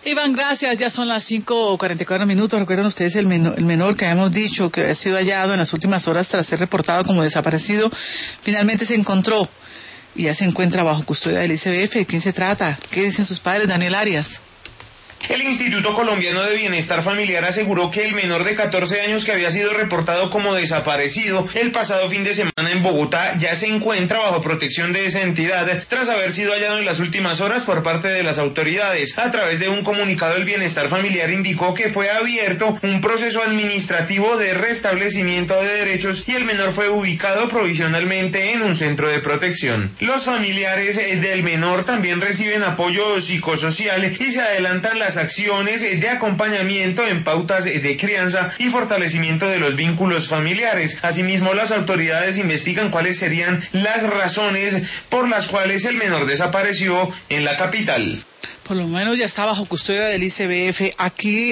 Iván, gracias. Ya son las 5:44. ¿Recuerdan ustedes el menor que habíamos dicho que había sido hallado en las últimas horas tras ser reportado como desaparecido? Finalmente se encontró y ya se encuentra bajo custodia del ICBF. ¿De quién se trata? ¿Qué dicen sus padres, Daniel Arias? El Instituto Colombiano de Bienestar Familiar aseguró que el menor de 14 años que había sido reportado como desaparecido el pasado fin de semana en Bogotá ya se encuentra bajo protección de esa entidad tras haber sido hallado en las últimas horas por parte de las autoridades. A través de un comunicado, el Bienestar Familiar indicó que fue abierto un proceso administrativo de restablecimiento de derechos y el menor fue ubicado provisionalmente en un centro de protección. Los familiares del menor también reciben apoyo psicosocial y se adelantan las acciones de acompañamiento en pautas de crianza y fortalecimiento de los vínculos familiares. Asimismo, las autoridades investigan cuáles serían las razones por las cuales el menor desapareció en la capital. Por lo menos ya está bajo custodia del ICBF. Aquí